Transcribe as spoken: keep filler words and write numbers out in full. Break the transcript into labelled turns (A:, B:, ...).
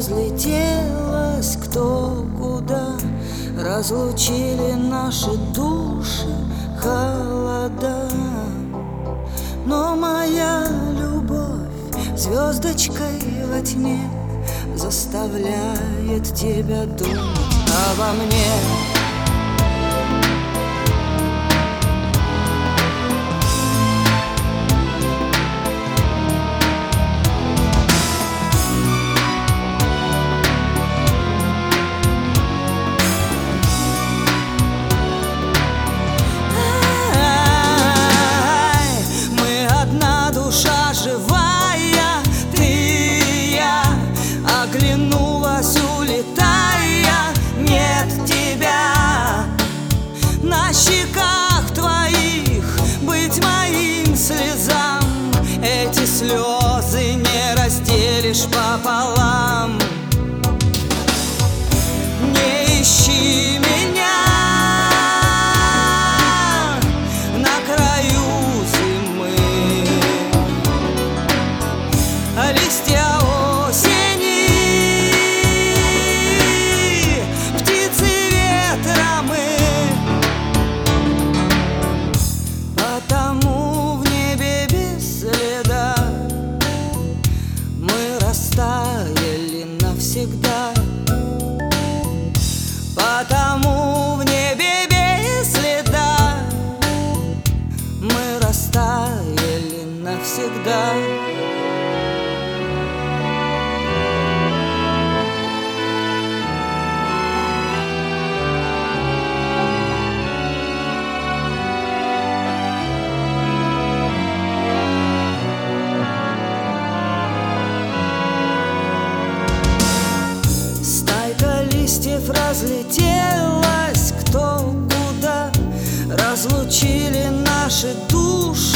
A: разлетелась кто куда, разлучили наши души холода. Но моя любовь звездочкой во тьме заставляет тебя думать обо мне. Живая, ты и я, оглянулась, улетая, нет тебя. На щеках твоих быть моим слезам, эти слезы не разделишь пополам. Не ищи меня на краю зимы, листья осени, птицы ветра мы. Потому в небе без следа мы растаяли навсегда. Потому в небе без следа мы растаяли навсегда. Листьев разлетелась кто куда, разлучили наши души